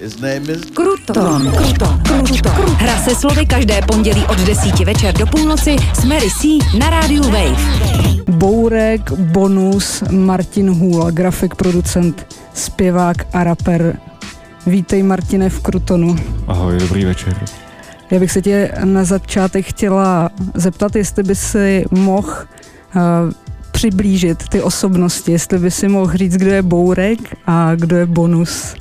His name is Kruton. Hra se slovy každé pondělí od 10 večer do půlnoci s Mary C na rádiu Wave. Bourek, Bonus, Martin Hůl, grafik, producent, zpěvák a rapper. Vítej, Martine, v Krutonu. Ahoj, dobrý večer. Já bych se tě na začátek chtěla zeptat, jestli by si mohl přiblížit ty osobnosti, jestli by si mohl říct, kdo je Bourek a kdo je Bonus.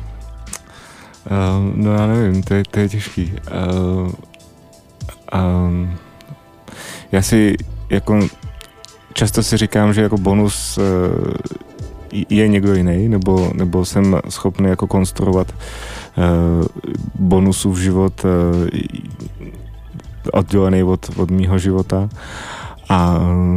No já nevím, to je těžký. Já si jako často si říkám, že jako Bonus je někdo jiný, nebo jsem schopný jako konstruovat Bonusův život oddělený od mýho života. A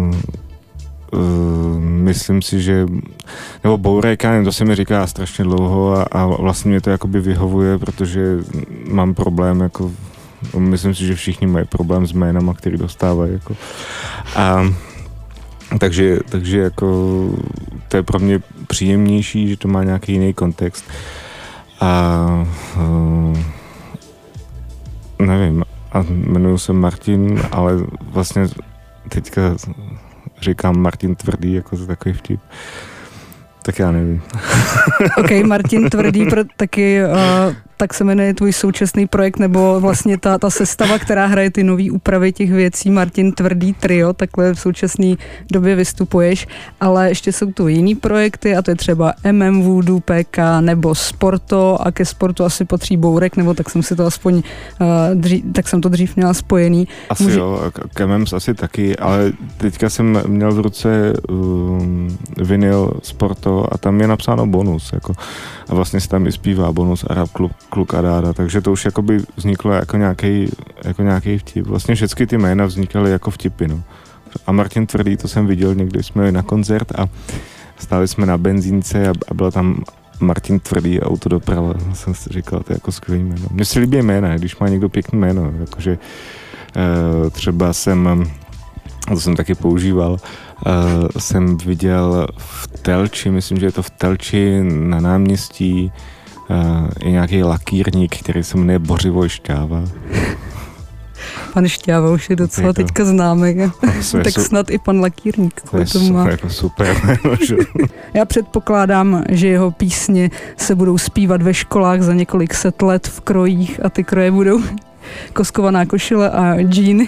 myslím si, že nebo Bourek, já nevím, to se mi říká strašně dlouho a vlastně mě to jakoby vyhovuje, protože mám problém jako, myslím si, že všichni mají problém s jménama, který dostávají jako. Takže jako to je pro mě příjemnější, že to má nějaký jiný kontext. Nevím, a jmenuji se Martin, ale vlastně teďka říkám Martin Tvrdý, jako to takový vtip. Tak já nevím. OK, Martin Tvrdý, taky tak se jmenuje tvůj současný projekt, nebo vlastně ta sestava, která hraje ty nový úpravy těch věcí, Martin Tvrdý trio, takhle v současné době vystupuješ, ale ještě jsou tu jiný projekty a to je třeba Voodoo, PK nebo Sporto a ke Sportu asi patří Bourek, nebo tak jsem si to aspoň tak jsem to dřív měla spojený. Asi jo, k MMs asi taky, ale teďka jsem měl v ruce vinyl Sporto a tam je napsáno Bonus, jako, a vlastně se tam i zpívá Bonus a rap kluk a dáda, takže to už jakoby vzniklo jako nějaký vtip. Vlastně všechny ty jména vznikaly jako vtipy, no. A Martin Tvrdý, to jsem viděl, někdy jsme jeli na koncert a stáli jsme na benzínce a byla tam Martin Tvrdý autodoprava. Jsem si říkal, to je jako skvělý jméno. Mně se líbí jména, když má někdo pěkný jméno, jakože třeba to jsem taky používal, jsem viděl v Telči, myslím, že je to v Telči na náměstí, je nějaký lakýrník, který se jmenuje Bořivoj Šťáva. Pan Šťáva už je docela teďka známý. Tak snad i pan lakýrník. To je jako super. Já předpokládám, že jeho písně se budou zpívat ve školách za několik set let v krojích a ty kroje budou koskovaná košile a džíny.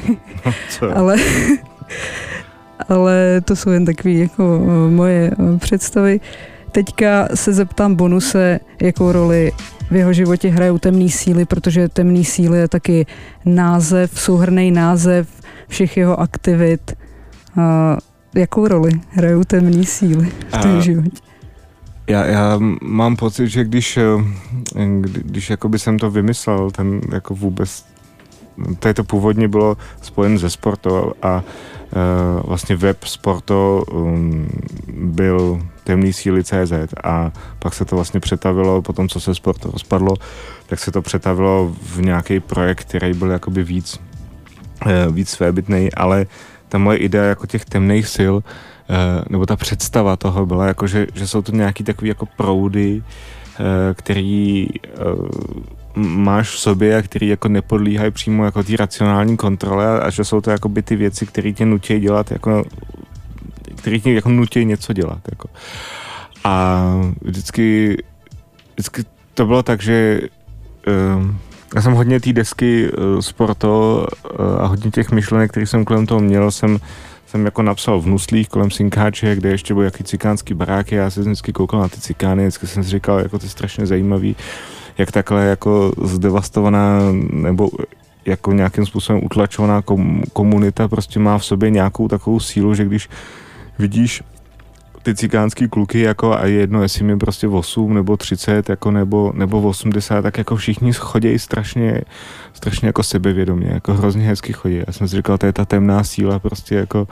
Ale to jsou jen takové jako moje představy. Teďka se zeptám Bonuse, jakou roli v jeho životě hrajou temné síly, protože temné síly je taky souhrnný název všech jeho aktivit. Jakou roli hrajou temné síly v tom životě? Já mám pocit, že když jakoby jsem to vymyslel, ten jako vůbec, to původně bylo spojen se Sporto a vlastně web Sporto byl temný síly.cz a pak se to vlastně přetavilo, potom co se Sporto rozpadlo, tak se to přetavilo v nějaký projekt, který byl jakoby víc svébytnej, ale ta moje idea jako těch temných sil, nebo ta představa toho byla jako, že jsou to nějaký takový jako proudy, který máš v sobě a který jako nepodlíhají přímo jako té racionální kontrole a že jsou to jakoby ty věci, které tě nutí dělat jako, který tě jako nutí něco dělat jako. A vždycky to bylo tak, že já jsem hodně té desky Sporto a hodně těch myšlenek, které jsem kolem toho měl, jsem jako napsal v Nuslích kolem Synkáče, kde ještě byly jaký cikánský baráky, já jsem vždycky koukal na ty cikány, vždycky jsem si říkal, jako to je strašně zajímavý, jak takhle jako zdevastovaná nebo jako nějakým způsobem utlačovaná komunita prostě má v sobě nějakou takovou sílu, že když vidíš ty cikánský kluky jako a je jedno, jestli mi prostě 8 nebo 30 jako nebo 80, tak jako všichni chodějí strašně jako sebevědomě, jako hrozně hezky chodí. Já jsem si říkal, to je ta temná síla prostě jako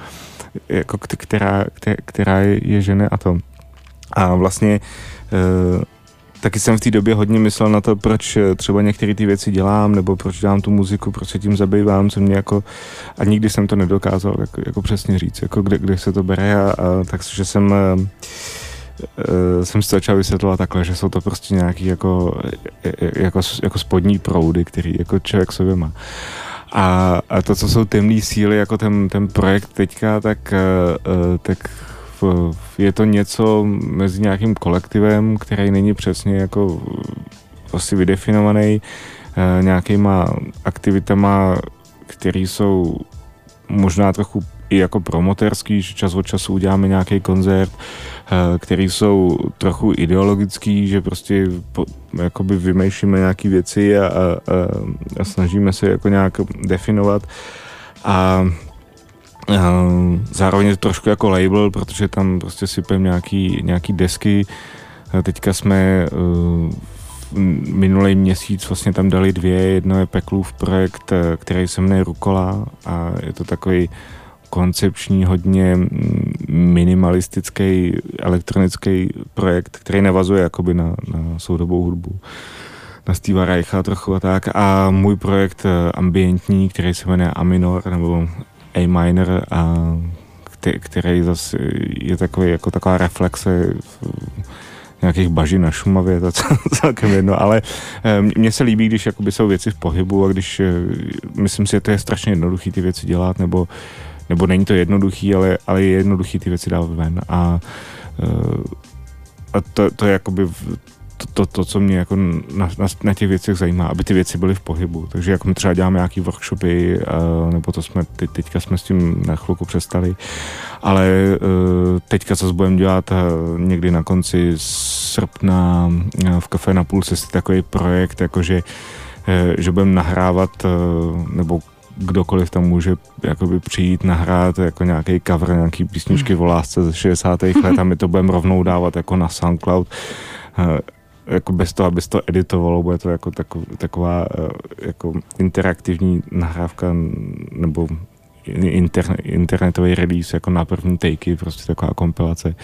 která je žene a to. A vlastně taky jsem v té době hodně myslel na to, proč třeba některé ty věci dělám, nebo proč dělám tu muziku, proč se tím zabývám, co mě jako, a nikdy jsem to nedokázal jako přesně říct, jako kde se to bere, takže jsem jsem si začal vysvětlovat takhle, že jsou to prostě nějaký jako spodní proudy, který jako člověk sobě má. A to, co jsou temné síly, jako ten projekt teďka, tak je to něco mezi nějakým kolektivem, který není přesně jako asi vydefinovaný, nějakýma aktivitama, které jsou možná trochu i jako promotérský, že čas od času uděláme nějaký koncert, který jsou trochu ideologický, že prostě jakoby vymýšlíme nějaké věci a snažíme se jako nějak definovat. A zároveň je to trošku jako label, protože tam prostě sypem nějaký desky. Teďka jsme minulý měsíc vlastně tam dali 2, jedno je Peklův projekt, který se jmenuje Rukola a je to takový koncepční, hodně minimalistický elektronický projekt, který navazuje jakoby na soudobou hudbu, na Steva Reicha trochu a tak. A můj projekt ambientní, který se jmenuje A minor nebo A minor, a který zase je takový, jako taková reflexe nějakých bažin na Šumavě, to celkem jedno, ale mně se líbí, když jakoby jsou věci v pohybu a když myslím si, že to je strašně jednoduchý ty věci dělat, nebo není to jednoduchý, ale je jednoduchý ty věci dát ven a to je jakoby to, co mě jako na těch věcech zajímá, aby ty věci byly v pohybu. Takže jako my třeba děláme nějaký workshopy, nebo to jsme, teďka jsme s tím na chvilku přestali, ale teďka co budeme dělat někdy na konci srpna v Café na půl cesty takový projekt, jakože že budeme nahrávat, nebo kdokoliv tam může jakoby přijít nahrát jako nějaký cover, nějaký písničky o lásce ze 60. let a my to budeme rovnou dávat jako na SoundCloud, jako bez toho, aby se to editovalo, bude to jako taková jako interaktivní nahrávka nebo internetový release jako na první takey, prostě taková kompilace.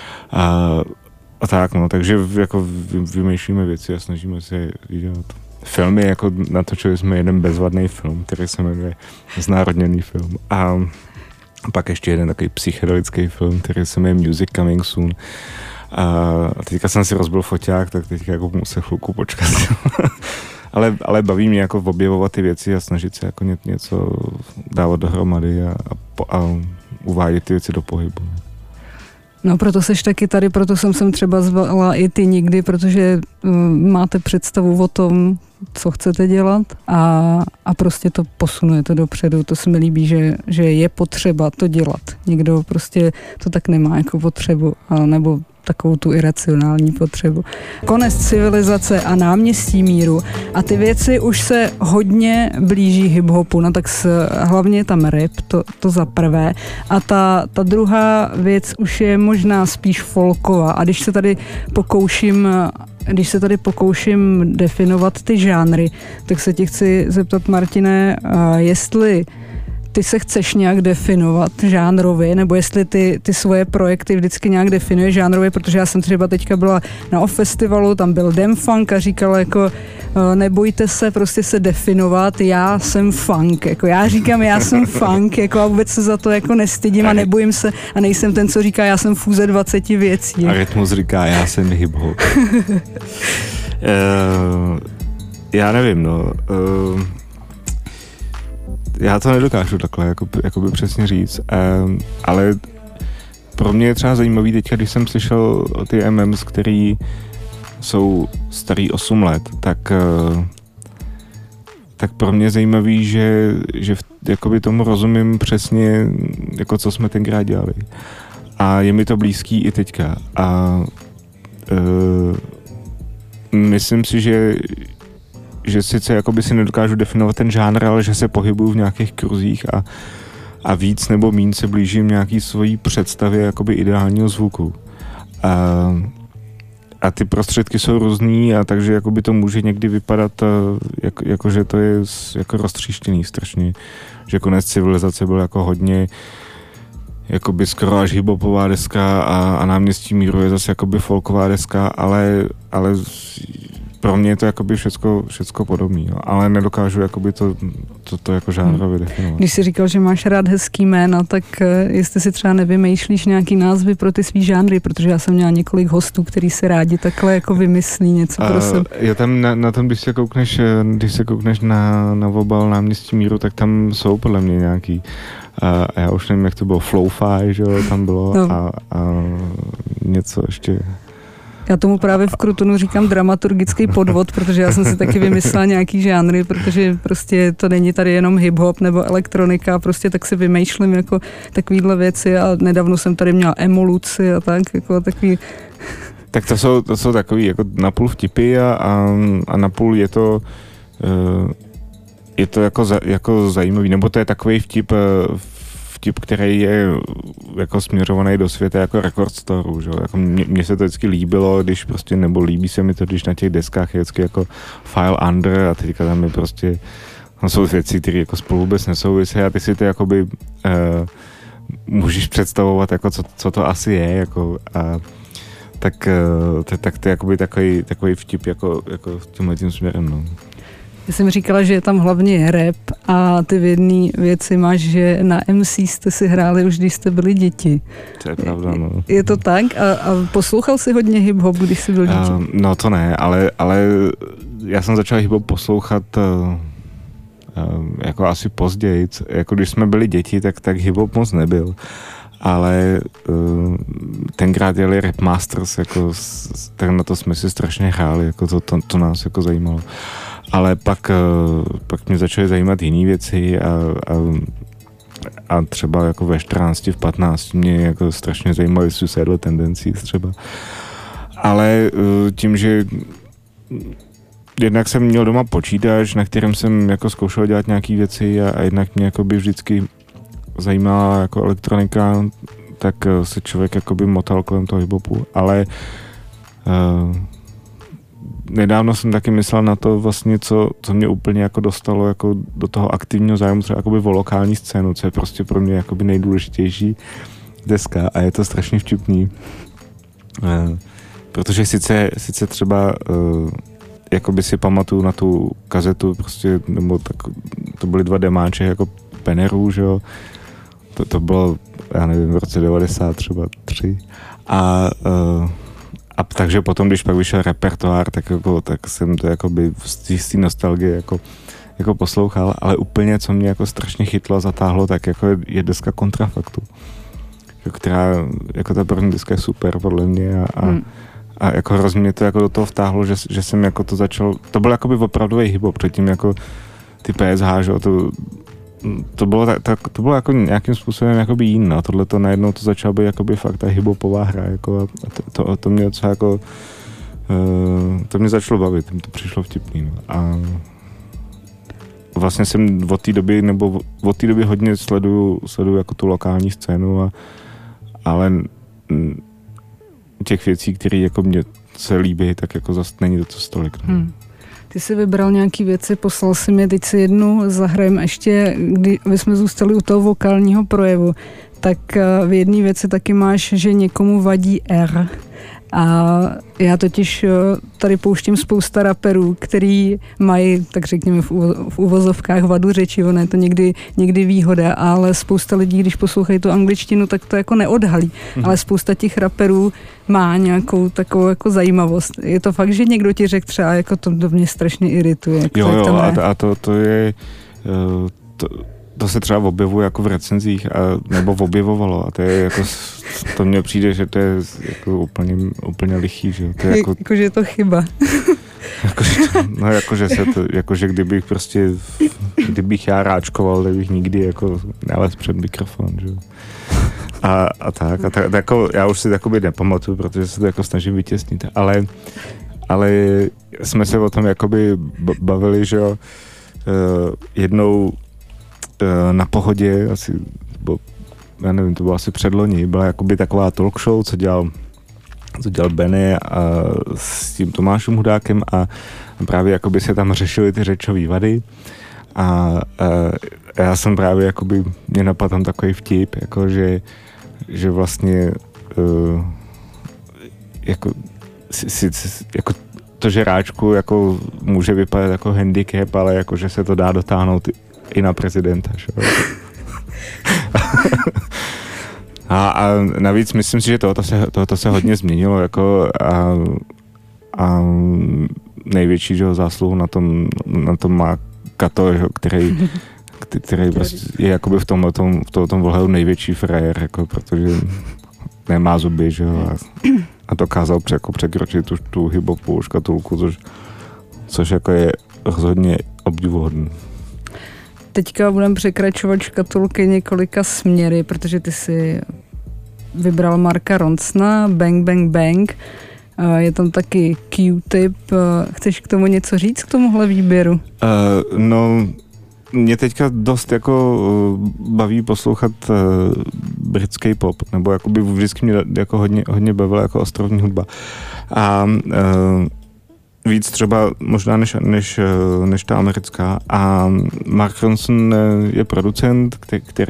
A tak no, takže jako vymýšlíme věci a snažíme se dělat. Filmy, jako natočili jsme jeden bezvadný film, který se jmenuje Znárodněný film. A pak ještě jeden takový psychedelický film, který se jmenuje Music Coming Soon. A teďka jsem si rozbil foťák, tak teďka jako musím chvilku počkat. ale baví mě jako objevovat ty věci a snažit se jako něco dávat dohromady a uvádět ty věci do pohybu. No proto seš taky tady, proto jsem sem třeba zvala i ty nikdy, protože máte představu o tom, co chcete dělat a prostě to posunujete dopředu. To se mi líbí, že je potřeba to dělat. Někdo prostě to tak nemá jako potřebu, nebo takovou tu iracionální potřebu. Konec civilizace a náměstí míru a ty věci už se hodně blíží hip-hopu, no tak hlavně je tam rap, to za prvé a ta druhá věc už je možná spíš folková a když se tady pokouším definovat ty žánry, tak se tě chci zeptat, Martine, jestli ty se chceš nějak definovat žánrově, nebo jestli ty svoje projekty vždycky nějak definuješ žánrově, protože já jsem třeba teďka byla na Off Festivalu, tam byl Dem Funk a říkala jako nebojte se prostě se definovat, já jsem funk, jako já říkám, já jsem funk, jako a vůbec se za to jako nestydím a nebojím se a nejsem ten, co říká, já jsem fúze 20 věcí. A Rytmus říká, já jsem hip-hop. Já nevím, no. Já to nedokážu takhle jakoby přesně říct, ale pro mě je třeba zajímavý teďka, když jsem slyšel ty MMs, který jsou starý 8 let, tak pro mě je zajímavý, že jakoby tomu rozumím přesně, jako co jsme tenkrát dělali. A je mi to blízký i teďka. A myslím si, že sice jakoby si nedokážu definovat ten žánr, ale že se pohybuju v nějakých kruzích a víc nebo míň se blížím nějaký svojí představě jakoby ideálního zvuku. A ty prostředky jsou různý a takže jakoby to může někdy vypadat jako že to je jako roztříštěný strašně. Že Konec civilizace byl jako hodně jakoby skoro až hip-hopová deska a Náměstí míru je zase jakoby folková deska, ale pro mě je to jakoby všecko podobný, jo. Ale nedokážu jakoby to jako žánrově definovat. Když jsi říkal, že máš rád hezký jména, tak jestli si třeba nevymýšlíš nějaký názvy pro ty svý žánry, protože já jsem měla několik hostů, který se rádi takhle jako vymyslí něco pro sebe. Je tam na tom, když se koukneš na obal Náměstí míru, tak tam jsou podle mě nějaký já už nevím, jak to bylo, Flow-fi, že jo, tam bylo a něco ještě. Já tomu právě v Krutonu říkám dramaturgický podvod, protože já jsem si taky vymyslela nějaký žánry, protože prostě to není tady jenom hip-hop nebo elektronika, prostě tak si vymýšlím jako takovýhle věci a nedávno jsem tady měla emoluci a tak, jako takový. Tak to jsou takový jako napůl vtipy a napůl je to jako zajímavý, nebo to je takový vtip, který je jako směřovaný do světa jako record store, že? Jako mně se to vždycky líbilo, když prostě, nebo líbí se mi to, když na těch deskách je vždycky jako file under a teďka tam je prostě, tam jsou věci, které jako spolu vůbec nesouvisí a ty si to jakoby můžeš představovat, jako co to asi je, jako tak to je jakoby takový vtip jako tímhletím směrem, no. Já jsem říkala, že je tam hlavně rap a ty v jedné věci máš, že na MC jste si hráli už, když jste byli děti. To je pravda, no. Je to tak? A poslouchal jsi hodně hip-hop, když jsi byl dítě? No to ne, ale já jsem začal hip-hop poslouchat jako asi později. Jako když jsme byli děti, tak hip-hop moc nebyl. Ale tenkrát jeli Rap Masters, jako, tak na to jsme si strašně hráli, jako to nás jako zajímalo. Ale pak mě začaly zajímat jiné věci a třeba jako ve 14, v 15 mě jako strašně zajímaly Suicidal Tendencies třeba. Ale tím, že jednak jsem měl doma počítač, na kterém jsem jako zkoušel dělat nějaké věci a jednak mě jako by vždycky zajímala jako elektronika, tak se člověk jako by motal kolem toho hip-hopu, ale nedávno jsem taky myslel na to vlastně, co mě úplně jako dostalo jako do toho aktivního zájmu třeba jakoby o lokální scénu, co je prostě pro mě jakoby nejdůležitější deska a je to strašně vtipný. Protože sice třeba jakoby si pamatuju na tu kazetu prostě, nebo tak, to byly 2 demáče jako Penerů, že jo. To bylo, já nevím, v roce 90 třeba 3 a takže potom, když pak vyšel repertoár, tak jsem to jakoby z té nostalgie jako poslouchal, ale úplně, co mě jako strašně chytlo a zatáhlo, tak jako je deska Kontrafaktu, která, jako ta první deska je super podle mě a jako hrozně mě to jako do toho vtáhlo, že jsem jako to začal, to byl jakoby opravdový hip-hop, předtím jako ty PSH, že to bylo jako nějakým způsobem jakoby jiný, a tohle to najednou to začalo být jakoby fakt ta hip-hopová hra, jako a to mě docela jako to mě začalo bavit, mi to přišlo vtipný, no. A vlastně jsem od té doby hodně sleduju jako tu lokální scénu ale těch věcí, které jako mě se líbí, tak jako zase není to stolik. No. Ty jsi vybral nějaký věci, poslal si mi, teď si jednu zahrajem ještě, kdy jsme zůstali u toho vokálního projevu, tak v jedné věci taky máš, že někomu vadí R. A já totiž tady pouštím spousta raperů, který mají, tak řekněme, v uvozovkách vadu řeči, ono je to někdy výhoda, ale spousta lidí, když poslouchají tu angličtinu, tak to jako neodhalí. Ale spousta těch raperů má nějakou takovou jako zajímavost. Je to fakt, že někdo ti řekl třeba, jako to mě strašně irituje. Jo, a to je... To se třeba objevuje jako v recenzích, nebo objevovalo a to je jako, to mně přijde, že to je jako úplně lichý, že to je jakože je to chyba. Jakože kdybych já ráčkoval, tak bych nikdy jako nelez před mikrofon, že a tak jako, já už si takoby nepamatuju, protože se to jako snažím vytěsnit, ale jsme se o tom jakoby bavili, že jednou na Pohodě, asi, já nevím, to bylo asi předloni, byla jakoby taková talk show, co dělal Benny a s tím Tomášem Hudákem a právě jakoby se tam řešily ty řečové vady a já jsem právě jakoby, mě napadl tam takový vtip, jako že vlastně jako to žeráčku jako může vypadat jako handicap, ale jako, že se to dá dotáhnout i na prezidenta. A navíc myslím si, že tohoto se hodně změnilo jako a největší zásluhu na tom má Kato, který prostě je jakoby v tom ohledu největší frajer, jako, protože nemá zuby, že jo, a dokázal překročit tu hip-hopovou škatulku, což jako je rozhodně obdivuhodné. Teďka budeme překračovat škatulky několika směry, protože ty si vybral Marka Ronsona, Bang Bang Bang, je tam taky Q-Tip. Chceš k tomu něco říct, k tomuhle výběru? No, mě teďka dost jako baví poslouchat britský pop, nebo jakoby vždycky mě jako hodně bavila jako ostrovní hudba. A víc třeba možná než ta americká. A Mark Ronson je producent,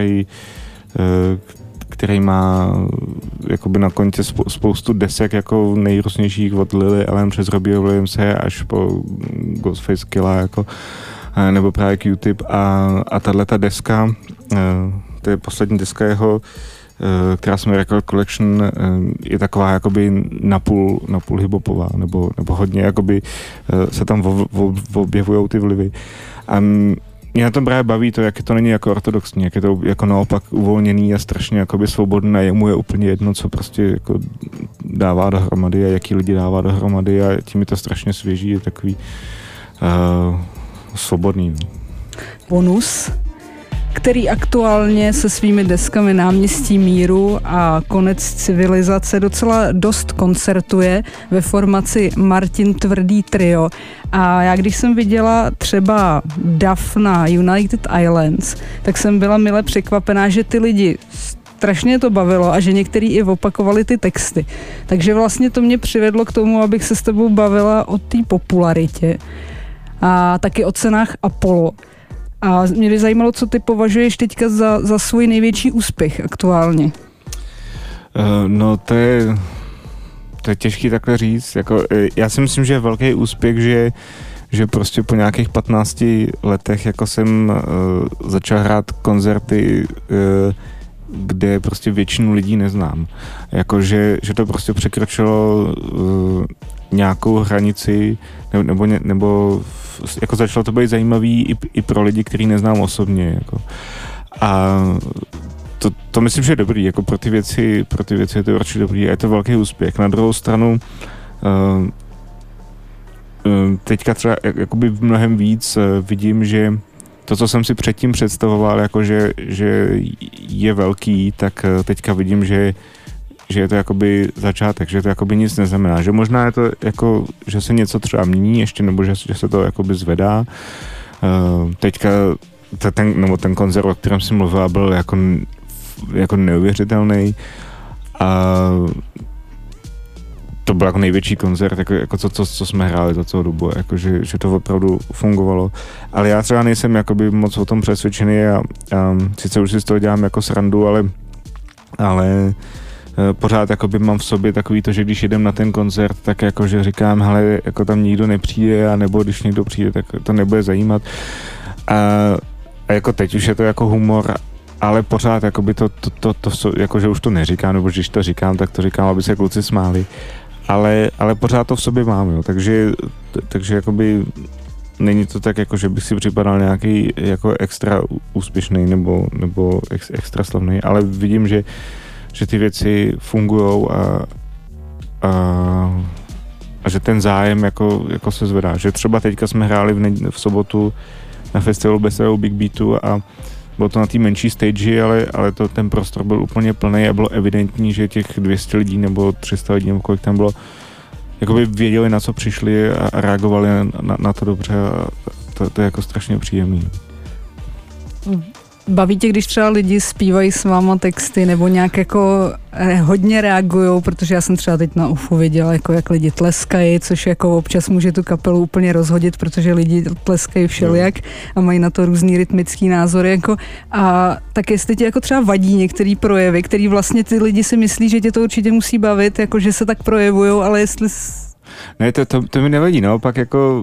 který má jakoby na kontě spoustu desek jako nejrůznějších od Lily Allen přes Robbie Williamse až po Ghostface Killa jako, nebo právě Q-Tip a tato deska, to je poslední deska jeho, která se jmenuje Record Collection, je taková jakoby napůl hip-hopová, nebo hodně jakoby se tam objevujou ty vlivy. A mě na tom právě baví to, jak to není jako ortodoxní, jak je to jako naopak uvolněný a strašně jakoby svobodný a jemu je úplně jedno, co prostě jako dává dohromady a jaký lidi dává dohromady a tím je to strašně svěží, je takový svobodný. Bonus, který aktuálně se svými deskami Náměstí míru a Konec civilizace docela dost koncertuje ve formaci Martin Tvrdý trio. A já když jsem viděla třeba DAF na United Islands, tak jsem byla mile překvapená, že ty lidi strašně to bavilo a že některý i opakovali ty texty. Takže vlastně to mě přivedlo k tomu, abych se s tebou bavila o té popularitě a taky o cenách Apollo. A mě by zajímalo, co ty považuješ teďka za svůj největší úspěch aktuálně. No to je těžký takhle říct. Jako, já si myslím, že je velký úspěch, že prostě po nějakých 15 letech jako jsem začal hrát koncerty, kde prostě většinu lidí neznám. Jako, že to prostě překročilo nějakou hranici, nebo jako začalo to být zajímavý i pro lidi, který neznám osobně. Jako. A to myslím, že je dobrý, jako pro ty věci je to určitě dobrý a je to velký úspěch. Na druhou stranu teďka třeba jakoby mnohem víc vidím, že to, co jsem si předtím představoval, jako že je velký, tak teďka vidím, že je to jakoby začátek, že to jakoby nic neznamená. Že možná je to jako, že se něco třeba mění ještě, nebo že se to jakoby zvedá. Teďka ten koncert, o kterém jsem mluvila, byl jako neuvěřitelný. A to byl jako největší koncert, jako co jsme hráli za celou dobu, jako že to opravdu fungovalo. Ale já třeba nejsem jakoby moc o tom přesvědčený a sice už si z toho dělám jako srandu, ale pořád jakoby mám v sobě takový to, že když jedem na ten koncert, tak jakože říkám, hele, jako tam nikdo nepřijde, a nebo když někdo přijde, tak to nebude zajímat. A jako teď už je to jako humor, ale pořád jakoby to jakože už to neříkám, nebo když to říkám, tak to říkám, aby se kluci smáli. Ale pořád to v sobě mám, jo. Takže jakoby není to tak, jako že bych si připadal nějaký jako extra úspěšný nebo extra slavný, ale vidím, že ty věci fungujou a že ten zájem jako se zvedá. Že třeba teďka jsme hráli v sobotu na festivalu Beseru Big Beatu a bylo to na té menší stage, ale ten prostor byl úplně plný a bylo evidentní, že těch 200 lidí nebo 300 lidí, nebo kolik tam bylo, jakoby věděli, na co přišli a reagovali na to dobře a to je jako strašně příjemný. Baví tě, když třeba lidi zpívají s váma texty nebo nějak jako hodně reagujou, protože já jsem třeba teď na UFU viděla, jako jak lidi tleskají, což jako občas může tu kapelu úplně rozhodit, protože lidi tleskají všelijak a mají na to různý rytmický názory. Jako, a tak jestli tě jako třeba vadí některý projevy, který vlastně ty lidi si myslí, že tě to určitě musí bavit, jako že se tak projevujou, ale jestli Ne, to mi nevadí, no, pak jako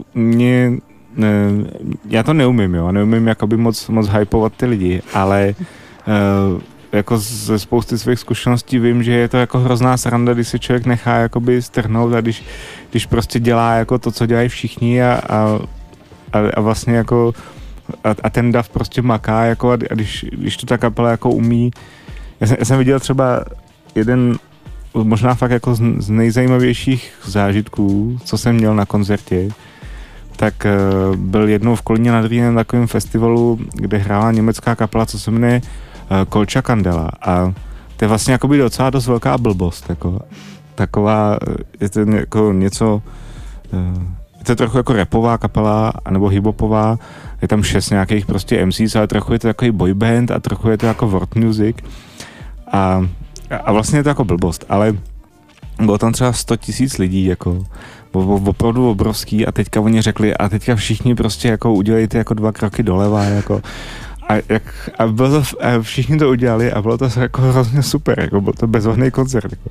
já to neumím, jo, neumím jakoby moc hypovat ty lidi, ale jako ze spousty svých zkušeností vím, že je to jako hrozná sranda, když si člověk nechá jakoby strhnout a když prostě dělá jako to, co dělají všichni a vlastně jako a ten dav prostě maká jako a když to ta kapela jako umí. Já jsem viděl třeba jeden možná fakt jako z nejzajímavějších zážitků, co jsem měl na koncertě, tak byl jednou v Kolíně nad Rýnem na takovém festivalu, kde hrála německá kapela, co se jmenuje Kolča Kandela a to je vlastně jakoby docela dost velká blbost, jako taková, je to jako něco, je to trochu jako rapová kapela, anebo hiphopová, je tam 6 nějakých prostě MCs, ale trochu je to takový boyband a trochu je to jako world music a vlastně je to jako blbost, ale bylo tam třeba 100 000 lidí, jako opravdu obrovský a teďka oni řekli a teďka všichni prostě jako udělejte jako 2 kroky doleva, jako a všichni to udělali a bylo to jako hrozně super, jako byl to bezvadný koncert, jako.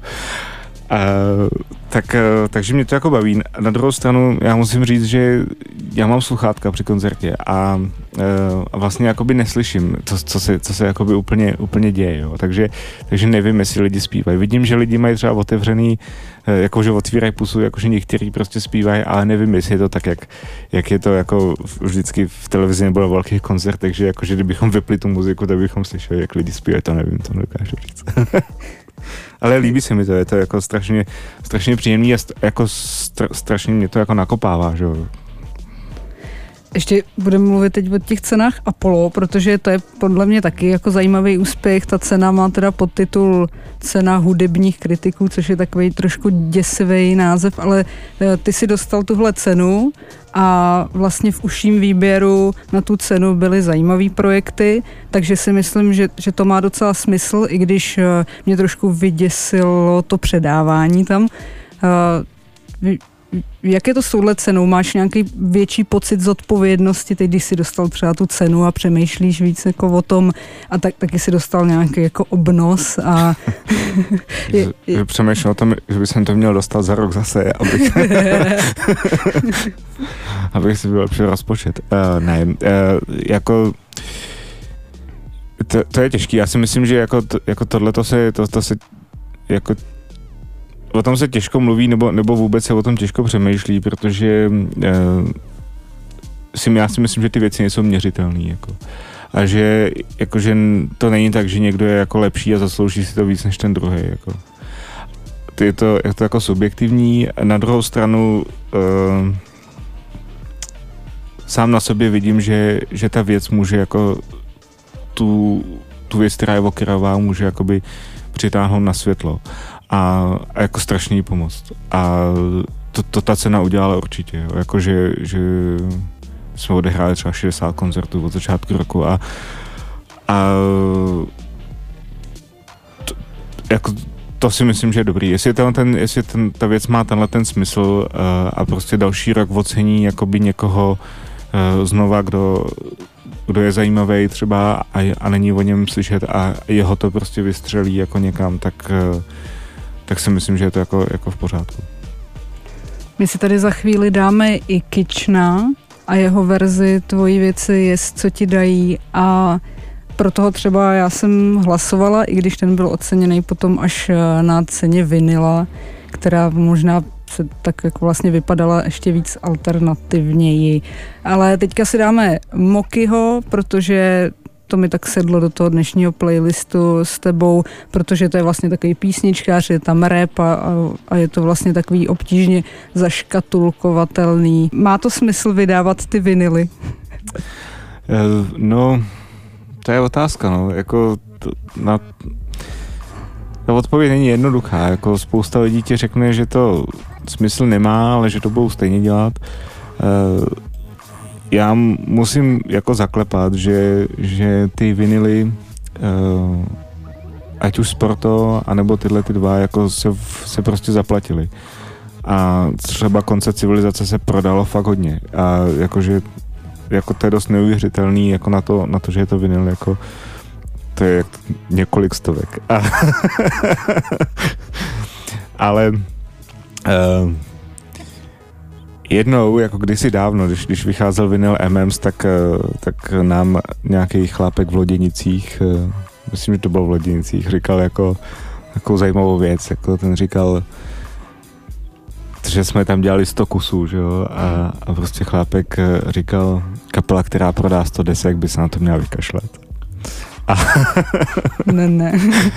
Takže mě to jako baví. Na druhou stranu já musím říct, že já mám sluchátka při koncertě a vlastně jakoby neslyším to, co se jakoby úplně děje, jo. Takže nevím, jestli lidi zpívají. Vidím, že lidi mají třeba otevřený, jakože otvírají pusu, jakože někteří prostě zpívají, ale nevím, jestli je to tak, jak je to jako vždycky v televizi nebo na velkých koncertech, že jakože kdybychom vypli tu muziku, tak bychom slyšeli, jak lidi zpívají, to nevím, to nedokážu říct. Ale líbí se mi to, je to jako strašně příjemný a jako strašně mě to jako nakopává, že jo. Ještě budeme mluvit teď o těch cenách Apollo, protože to je podle mě taky jako zajímavý úspěch. Ta cena má teda podtitul Cena hudebních kritiků, což je takový trošku děsivý název, ale ty si dostal tuhle cenu a vlastně v užším výběru na tu cenu byly zajímavý projekty, takže si myslím, že to má docela smysl, i když mě trošku vyděsilo to předávání tam. Jak je to s touhle cenou? Máš nějaký větší pocit zodpovědnosti, teď když jsi dostal třeba tu cenu a přemýšlíš víc jako o tom a taky si dostal nějaký jako obnos a... Přemýšlím o tom, že bych to měl dostat za rok zase, abych si byl lepší rozpočet. To je těžký. Já si myslím, že jako tohleto se jako o tom se těžko mluví, nebo vůbec se o tom těžko přemýšlí, protože já si myslím, že ty věci nejsou měřitelné. Jako. A že to není tak, že někdo je jako lepší a zaslouží si to víc než ten druhý. Jako. Je to jako subjektivní. Na druhou stranu sám na sobě vidím, že ta věc může jako tu věc, která je okrajová, může jakoby přitáhnout na světlo. A jako strašně jí pomoct. A to ta cena udělala určitě. Jo. Jako, že jsme odehráli třeba 60 koncertů od začátku roku a to si myslím, že je dobrý. Jestli ta věc má tenhle ten smysl a prostě další rok ocení jakoby někoho znova, kdo je zajímavý třeba a není o něm slyšet a jeho to prostě vystřelí jako někam, tak si myslím, že je to jako v pořádku. My si tady za chvíli dáme i Kitchna a jeho verzi Tvojí věci jest, co ti dají a pro toho třeba já jsem hlasovala, i když ten byl oceněný potom až na ceně Vinyla, která možná se tak jako vlastně vypadala ještě víc alternativněji. Ale teďka si dáme Mokyho, protože to mi tak sedlo do toho dnešního playlistu s tebou, protože to je vlastně takový písničkář, je tam rap a je to vlastně takový obtížně zaškatulkovatelný. Má to smysl vydávat ty vinily? No, to je otázka, no. Jako ta odpověď není jednoduchá. Jako spousta lidí ti řekne, že to smysl nemá, ale že to budou stejně dělat. Já musím jako zaklepat, že ty vinily, ať už Sporto, anebo tyhle ty dva, jako se prostě zaplatily. A třeba Konce civilizace se prodalo fakt hodně. A jakože jako to je dost neuvěřitelný jako na to, že je to vinyl, jako to je několik stovek. Ale jednou, jako kdysi dávno, když vycházel vinyl MMs, tak nám nějaký chlápek v Loděnicích, myslím, že to bylo v Loděnicích, říkal jako takovou zajímavou věc, jako ten říkal, že jsme tam dělali 100 kusů, že jo, a prostě chlápek říkal, kapela, která prodá 100 desek, by se na to měla vykašlat. Ne.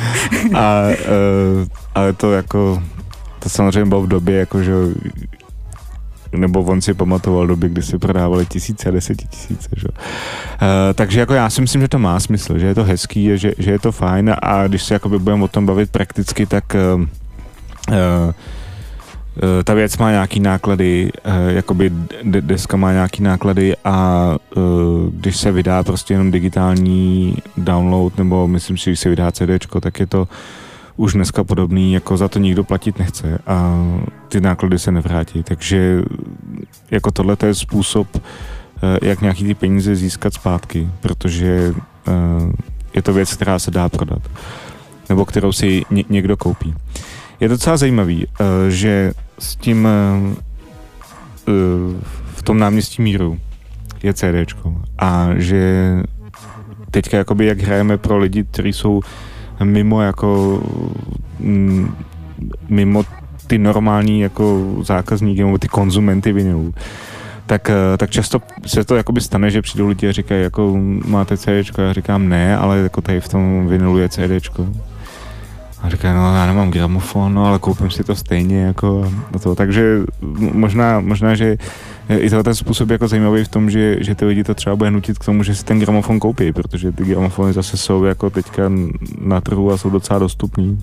Ale to jako, to samozřejmě bylo v době, jako, že nebo on si pamatoval doby, kdy si prodávali tisíce a 10 000, že? Takže jako já si myslím, že to má smysl, že je to hezký, že je to fajn a když se jakoby budeme o tom bavit prakticky, tak ta věc má nějaký náklady, jakoby deska má nějaký náklady a když se vydá prostě jenom digitální download, nebo myslím si, že se vydá CDčko, tak je to už dneska podobný, jako za to nikdo platit nechce a ty náklady se nevrátí, takže jako tohle je způsob, jak nějaký ty peníze získat zpátky, protože je to věc, která se dá prodat, nebo kterou si někdo koupí. Je docela zajímavý, že s tím v tom náměstí Míru je CDčko a že teďka jakoby jak hrajeme pro lidi, kteří jsou mimo jako mimo ty normální jako zákazníky nebo ty konzumenty vinylů, tak často se to jakoby stane, že přijdou lidi a říkají jako máte CDčko, já říkám ne, ale jako tady v tom vinylu je CDčko. A říkají, no já nemám gramofon, no ale koupím si to stejně jako to. Takže možná, že i ten způsob jako zajímavý v tom, že ty lidi to třeba bude nutit k tomu, že si ten gramofon koupí, protože ty gramofony zase jsou jako teďka na trhu a jsou docela dostupný.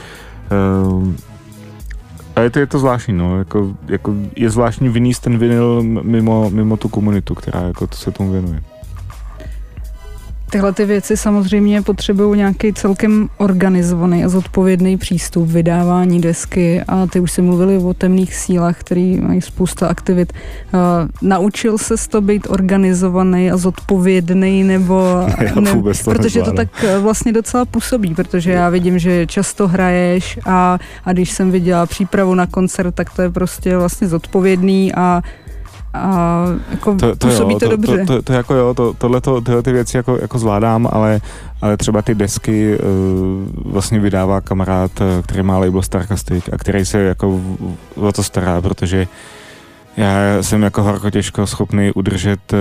A je to zvláštní, no, jako je zvláštní vynést ten vinyl mimo tu komunitu, která jako se tomu věnuje. Tyhle ty věci samozřejmě potřebují nějaký celkem organizovaný a zodpovědný přístup vydávání desky a ty už si mluvili o temných sílách, který mají spousta aktivit. Naučil ses to být organizovaný a zodpovědný nebo ne, protože to tak vlastně docela působí, protože já vidím, že často hraješ a když jsem viděla přípravu na koncert, tak to je prostě vlastně zodpovědný a jako působí to dobře. To jako jo, tyhle ty věci jako zvládám, ale třeba ty desky vlastně vydává kamarád, který má label Starcastic a který se jako o to stará, protože já jsem jako horko těžko schopný udržet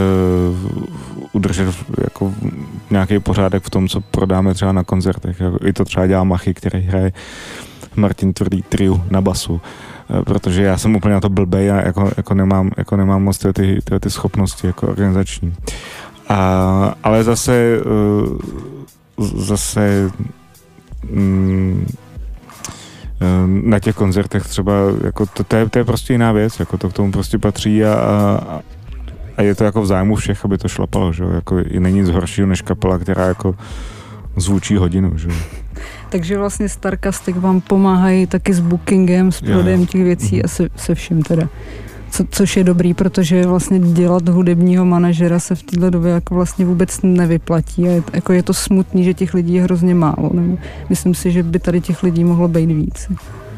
jako nějaký pořádek v tom, co prodáme třeba na koncertech. I to třeba dělá Machy, který hraje Martin Tvrdý Trio na basu. Protože já jsem úplně na to blbej a jako nemám moc ty schopnosti jako organizační. Ale zase na těch koncertech třeba jako to je prostě jiná věc, jako to k tomu prostě patří a je to jako v zájmu všech, aby to šlapalo, že? Jako není nic horšího než kapela, která jako zvučí hodinu, že? Takže vlastně Starcastic vám pomáhají taky s bookingem, s prodejem těch věcí a se vším teda. Což je dobrý, protože vlastně dělat hudebního manažera se v této době jako vlastně vůbec nevyplatí a je to smutný, že těch lidí je hrozně málo. Nebo myslím si, že by tady těch lidí mohlo být víc.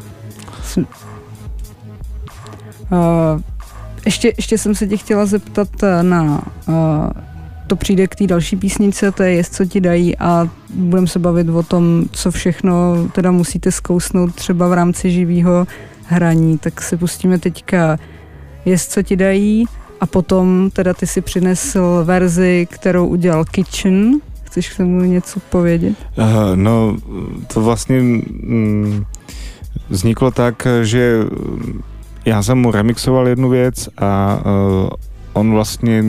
Ještě jsem se tě chtěla zeptat na to přijde k té další písnice, to je Jest, co ti dají a budeme se bavit o tom, co všechno teda musíte zkousnout třeba v rámci živého hraní, tak si pustíme teďka Jest, co ti dají a potom teda ty si přinesl verzi, kterou udělal Kitchen. Chceš k tomu něco povědět? No, to vlastně vzniklo tak, že já jsem mu remixoval jednu věc a on vlastně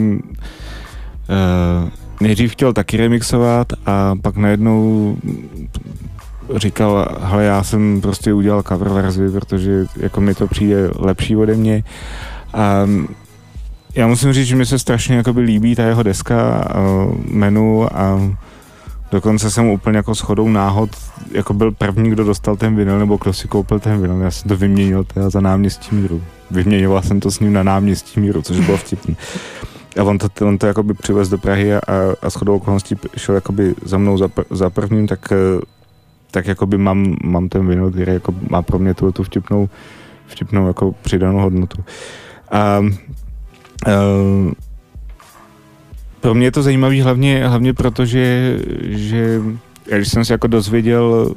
nejdřív chtěl taky remixovat a pak najednou říkal, hele, já jsem prostě udělal cover verzi, protože jako mi to přijde lepší ode mě. A já musím říct, že mi se strašně jakoby líbí ta jeho deska, menu a dokonce jsem úplně jako shodou náhod jako byl první, kdo dostal ten vinyl, nebo kdo si koupil ten vinyl. Já jsem to vyměnil teda za Náměstí Míru. Vyměňoval jsem to s ním na Náměstí Míru, což bylo vtipný. A on to jakoby přivez do Prahy a shodou okolností šel jakoby za mnou za prvním, tak jakoby mám ten vinyl, který jako má pro mě tu vtipnou jako přidanou hodnotu. Pro mě je to zajímavý hlavně proto, že když jsem se jako dozvěděl,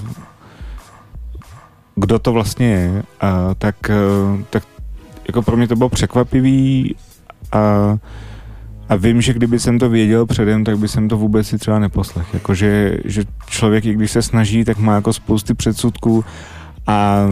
kdo to vlastně je, tak jako pro mě to bylo překvapivý a vím, že kdyby jsem to věděl předem, tak by jsem to vůbec si třeba neposlech. Jakože že člověk, i když se snaží, tak má jako spousty předsudků a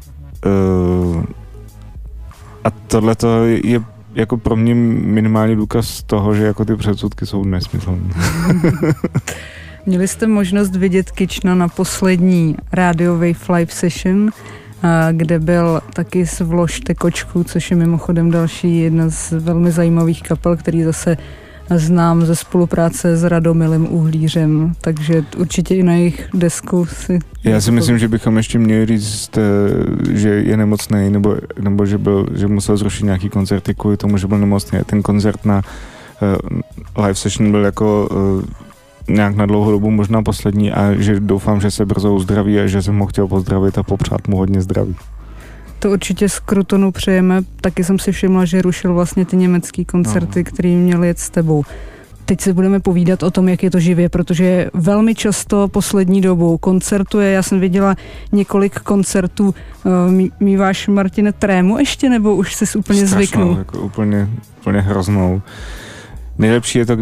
tohleto je jako pro mě minimální důkaz toho, že jako ty předsudky jsou nesmyslné. Měli jste možnost vidět Kyčna na poslední Radio Wave Live Session, kde byl taky z Vložte kočku, což je mimochodem další jedna z velmi zajímavých kapel, který zase znám ze spolupráce s Radomilem Uhlířem, takže určitě i na jejich desku si... Já si myslím, že bychom ještě měli říct, že je nemocný, nebo že musel zrušit nějaký koncerty kvůli tomu, že byl nemocný. Ten koncert na live session byl jako nějak na dlouhou dobu možná poslední a že doufám, že se brzo uzdraví a že jsem ho chtěl pozdravit a popřát mu hodně zdraví. To určitě z Krutonu přejeme. Taky jsem si všimla, že rušil vlastně ty německý koncerty, který měl jet s tebou. Teď se budeme povídat o tom, jak je to živě, protože velmi často poslední dobou koncertuje. Já jsem viděla několik koncertů. Míváš, Martine, trému ještě, nebo už jsi úplně zvyknul? Jako úplně hroznou. Nejlepší je to,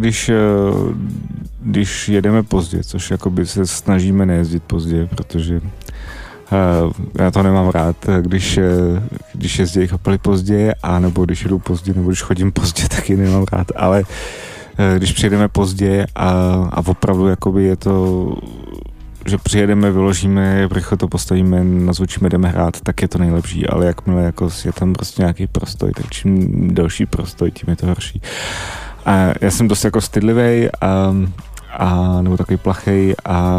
když jedeme pozdě, což jakoby se snažíme nejezdit pozdě, protože já to nemám rád, když jezdí kapely pozdě, anebo když jedu pozdě, nebo když chodím pozdě, taky nemám rád, ale když přijedeme pozdě a opravdu jakoby je to, že přijedeme, vyložíme, rychle to postavíme, nazvučíme, jdeme hrát, tak je to nejlepší, ale jakmile jako je tam prostě nějaký prostoj, tak čím delší prostoj, tím je to horší. A já jsem dost jako stydlivej nebo takový plachej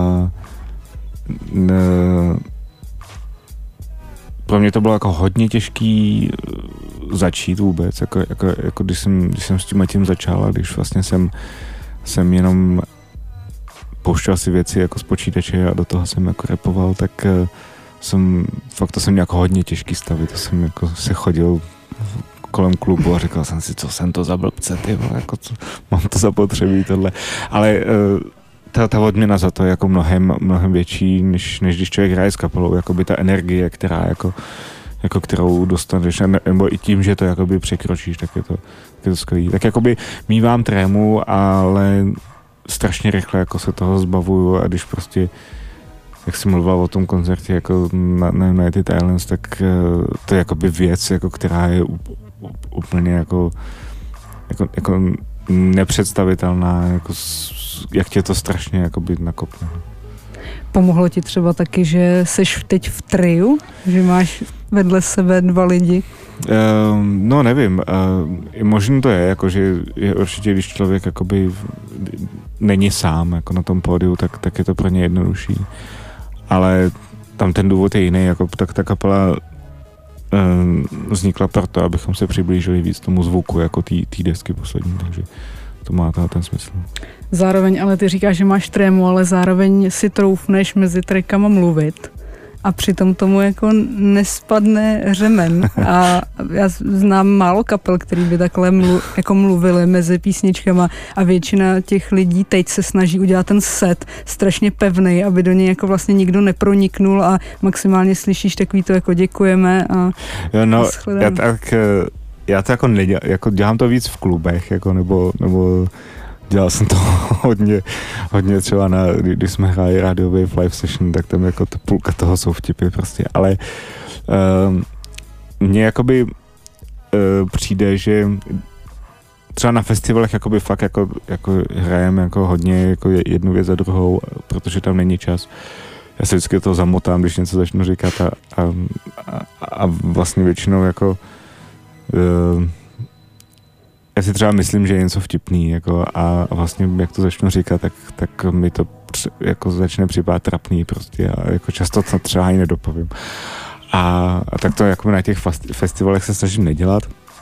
pro mě to bylo jako hodně těžký začít vůbec, jako když jsem s tím začal a když vlastně jsem jenom pouštěl si věci jako z počítače a do toho jsem jako rapoval, tak to jsem měl jako hodně těžký stavy, to jsem jako se chodil kolem klubu a říkal jsem si, co jsem to za blbce, jako mám to zapotřebí tohle, ale ta odměna za to je jako mnohem větší, než když člověk hraje s kapelou, jakoby ta energie, která jako kterou dostaneš, nebo i tím, že to jakoby překročíš, tak je to skvělý. Tak jakoby mívám trému, ale strašně rychle jako se toho zbavuju a když prostě, jak jsem mluvil o tom koncertě jako na United Islands, tak to je jakoby věc, jako která je úplně jako nepředstavitelná, jako jak tě to strašně jakoby nakopne. Pomohlo ti třeba taky, že seš teď v triu, že máš vedle sebe 2 lidi? No nevím, možná to je, jako, že je určitě, když člověk jakoby není sám jako na tom pódiu, tak je to pro ně jednodušší. Ale tam ten důvod je jiný, jako tak ta kapela vznikla proto, abychom se přiblížili víc tomu zvuku, jako té desky poslední, takže to má ten smysl. Zároveň, ale ty říkáš, že máš trému, ale zároveň si troufneš mezi trackama mluvit a přitom tomu jako nespadne řemen. A já znám málo kapel, který by takhle mluvili mezi písničkama a většina těch lidí teď se snaží udělat ten set strašně pevnej, aby do něj jako vlastně nikdo neproniknul a maximálně slyšíš takový to jako děkujeme a já to jako nedělám, jako dělám to víc v klubech, jako nebo dělal jsem to hodně třeba když jsme hráli Radio Wave Live Session, tak tam jako půlka toho jsou vtipy prostě, ale mně jakoby přijde, že třeba na festivalech jakoby fakt jako hrajeme jako hodně jako jednu věc za druhou, protože tam není čas. Já se vždycky to zamotám, když něco začnu říkat a vlastně většinou jako já si třeba myslím, že je něco vtipný jako a vlastně jak to začnu říkat, tak mi to jako začne připadat trapný prostě a jako často to třeba ani nedopovím. A tak to jako na těch festivalech se snažím nedělat,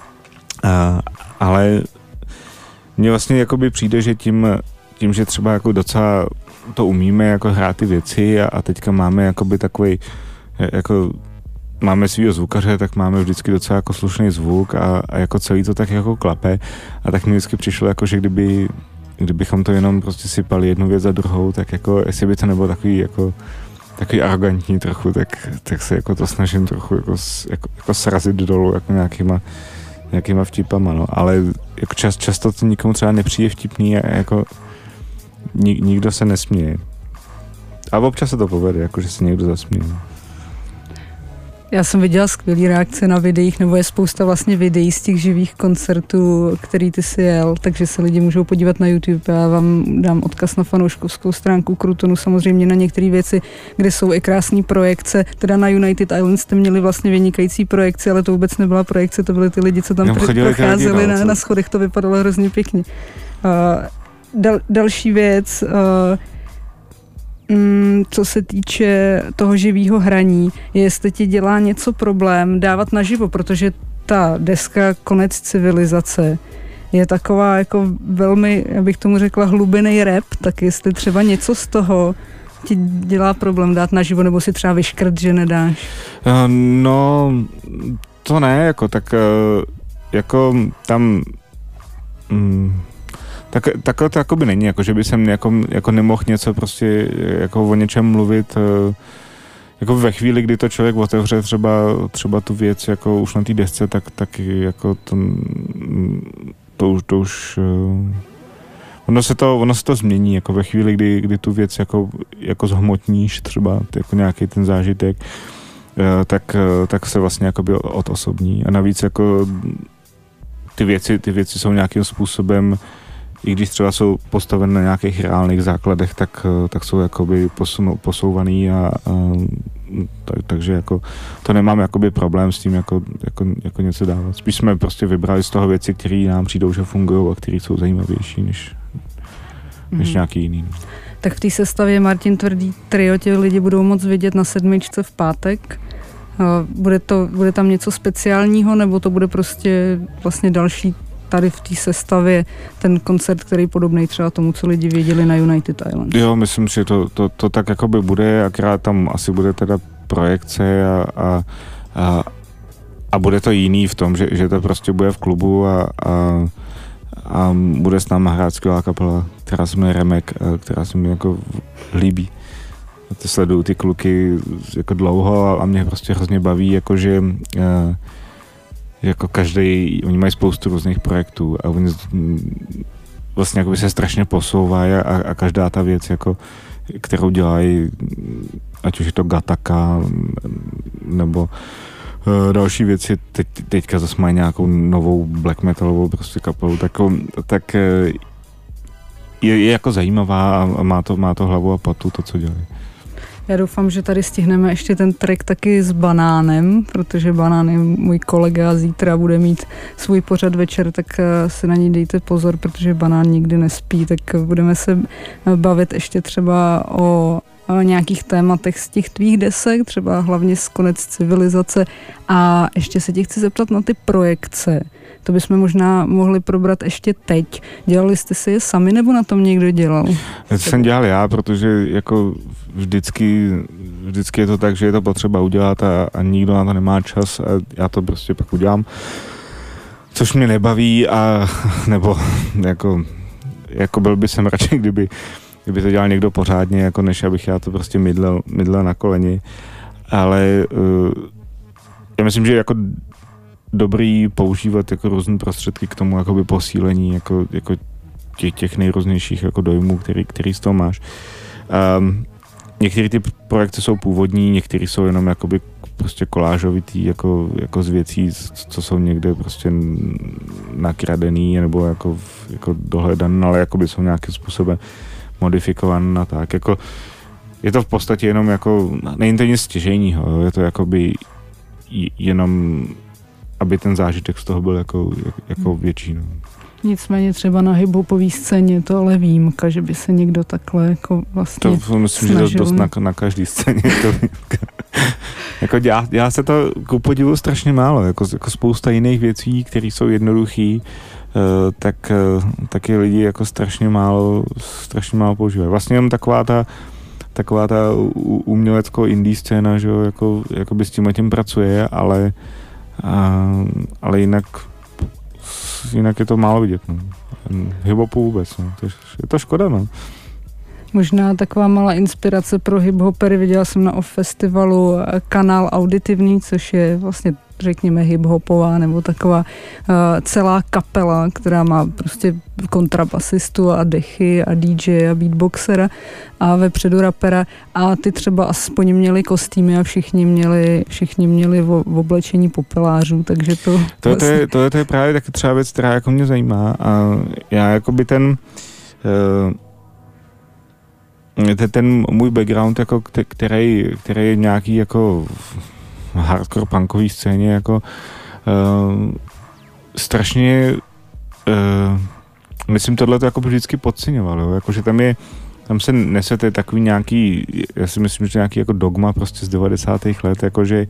ale mně vlastně jakoby přijde, že tím, že třeba jako docela to umíme jako hrát ty věci a teďka máme jakoby takový jako máme svýho zvukaře, tak máme vždycky docela jako slušný zvuk a jako celý to tak jako klape a tak mi vždycky přišlo jako, že kdybychom to jenom prostě sypali jednu věc za druhou, tak jako jestli by to nebylo takový arrogantní trochu, tak se jako to snažím trochu jako srazit dolů jako nějakýma vtipama, no. Ale jako často to nikomu třeba nepřijde vtipný a jako nikdo se nesměje. A občas se to povede, jako že se někdo zasměje. Já jsem viděla skvělý reakce na videích, nebo je spousta vlastně videí z těch živých koncertů, který ty si jel, takže se lidi můžou podívat na YouTube. Já vám dám odkaz na fanouškovskou stránku Krutonu, samozřejmě na některé věci, kde jsou i krásné projekce. Teda na United Island jste měli vlastně vynikající projekci, ale to vůbec nebyla projekce, to byly ty lidi, co tam procházeli na schodech, to vypadalo hrozně pěkně. Další věc, co se týče toho živého hraní, jestli ti dělá něco problém dávat naživo, protože ta deska Konec civilizace je taková jako velmi, já bych tomu řekla, hlubinný rap, tak jestli třeba něco z toho ti dělá problém dát naživo, nebo si třeba vyškrt, že nedáš? No, to ne, jako tak, jako tam... Tak to jakoby není, jako že by jsem jako nemohl něco prostě jako o něčem mluvit jako ve chvíli, kdy to člověk otevře třeba tu věc jako už na té desce, tak jako to už ono se to změní, jako ve chvíli, kdy tu věc jako zhmotníš třeba jako nějaký ten zážitek, tak se vlastně jakoby odosobní a navíc jako ty věci jsou nějakým způsobem, i když třeba jsou postaveny na nějakých reálných základech, tak jsou jakoby posouvaný takže jako to nemám jakoby problém s tím jako něco dávat. Spíš jsme prostě vybrali z toho věci, které nám přijdou, že fungují a které jsou zajímavější než nějaký jiný. Tak v té sestavě Martin Tvrdý trio tě lidi budou moc vidět na 7. v pátek. Bude tam něco speciálního, nebo to bude prostě vlastně další tady v té sestavě ten koncert, který podobný třeba tomu, co lidi věděli na United Island? Jo, myslím, že to tak jakoby bude, akorát tam asi bude teda projekce a bude to jiný v tom, že to prostě bude v klubu a bude s náma hrát skvělá kapela, která se jmenuje Remek, která se mi jako líbí. To sleduju ty kluky jako dlouho a mě prostě hrozně baví, jakože jako oni mají spoustu různých projektů a oni vlastně jako by se strašně posouvají a každá ta věc, jako, kterou dělají, ať už je to Gataka nebo další věci, teďka zase mají nějakou novou black metalovou prostě kapelu, tak je jako zajímavá a má to hlavu a patu to, co dělají. Já doufám, že tady stihneme ještě ten track taky s Banánem, protože Banán je můj kolega a zítra bude mít svůj pořad večer, tak si na něj dejte pozor, protože Banán nikdy nespí, tak budeme se bavit ještě třeba o nějakých tématech z těch tvých desek, třeba hlavně z Konec civilizace a ještě se tě chci zeptat na ty projekce. To bychom možná mohli probrat ještě teď. Dělali jste si je sami, nebo na tom někdo dělal? To jsem dělal já, protože jako vždycky je to tak, že je to potřeba udělat a nikdo na to nemá čas a já to prostě pak udělám. Což mě nebaví nebo jako byl by jsem radši, kdyby to dělal někdo pořádně, jako než abych já to prostě mydlel na koleni. Ale já myslím, že jako dobrý používat jako různé prostředky k tomu jakoby posílení jako těch nejrůznějších jako dojmů, který z toho máš. Některé ty projekty jsou původní, některé jsou jenom jakoby prostě kolážovitý jako z věcí, co jsou někde prostě nakradený nebo jako dohledané, ale jakoby jsou nějakým způsobem modifikované a tak. Jako, je to v podstatě jenom jako, není to nic stěžejního, je to jakoby jenom, aby ten zážitek z toho byl jako větší. No. Nicméně třeba na hip-hopové scéně to ale výjimka, že by se někdo takhle jako vlastně to myslím, snažil. Že dost na každý scéně. Jako dělá se to ku podivu strašně málo, jako spousta jiných věcí, které jsou jednoduchý, tak je lidi jako strašně málo používají. Vlastně jenom taková taková ta umělecko indie scéna, že jo, jako by s tím pracuje, ale jinak je to málo vidět, no. Hip-hopu vůbec, no. Je to škoda, no. Možná taková malá inspirace pro hip-hopery. Viděla jsem na OFF festivalu Kanál auditivní, což je vlastně, řekněme, hip-hopová nebo taková celá kapela, která má prostě kontrabasistu a dechy a DJ a beatboxera a vepředu rapera a ty třeba aspoň měli kostýmy a všichni měli v oblečení popelářů, takže to je právě taky třeba věc, která jako mě zajímá a já jakoby ten můj background, jako, který je nějaký jako hardcore punkový scéně, jako strašně myslím tohle to jako vždycky podceňoval, jo? Jako, že tam se nesete takový nějaký, já si myslím, že nějaký jako dogma prostě z 90. let, jako že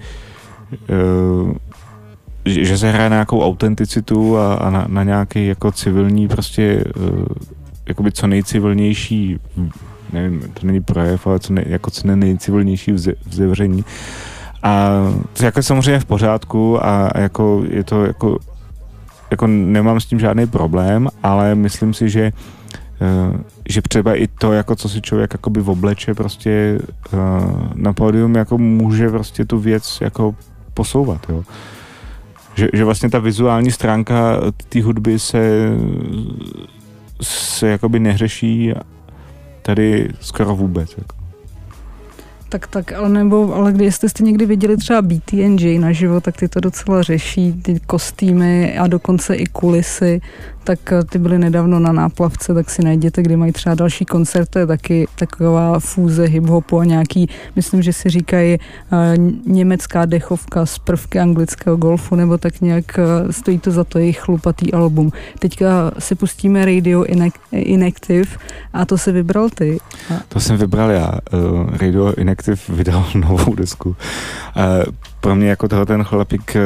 se hraje na nějakou autenticitu a na nějaký jako civilní prostě jakoby co nejcivilnější, nevím, to není projev, ale co nejcivilnější vzevření. A to jako samozřejmě v pořádku a jako je to jako nemám s tím žádný problém, ale myslím si, že třeba i to, jako co si člověk jakoby obleče prostě na pódium, jako může prostě tu věc jako posouvat, jo. Že vlastně ta vizuální stránka té hudby se jakoby nehřeší tady skoro vůbec, jako. Tak, ale když jste někdy viděli třeba BTNJ naživo, tak ty to docela řeší, ty kostýmy a dokonce i kulisy, tak ty byly nedávno na Náplavce, tak si najděte, kdy mají třeba další koncert, to je taky taková fúze hip-hopu a nějaký, myslím, že si říkají německá dechovka z prvky anglického golfu, nebo tak nějak stojí to za to jejich chlupatý album. Teďka si pustíme Radio Inactive a to si vybral ty. To jsem vybral já. Radio Inactive vydal novou desku. Pro mě jako ten chlapík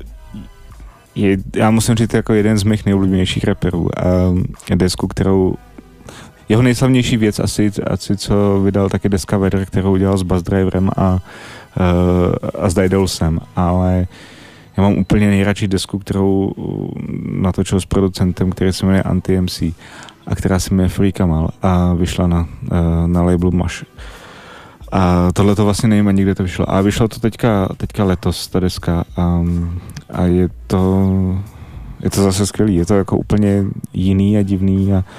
já musím říct jako jeden z mých nejoblíbenějších rapperů. Desku, kterou jeho nejslavnější věc asi co vydal, tak je deska Weather, kterou udělal s Bass Driverem a s Daedalsem, ale já mám úplně nejradši desku, kterou natočil s producentem, který se jmenuje Anti-MC a která se jmenuje Free Kamal a vyšla na labelu Mash. A tohle to vlastně nevím, nikde to vyšlo. A vyšlo to teďka letos, ta deska. A je to zase skvělý. Je to jako úplně jiný a divný a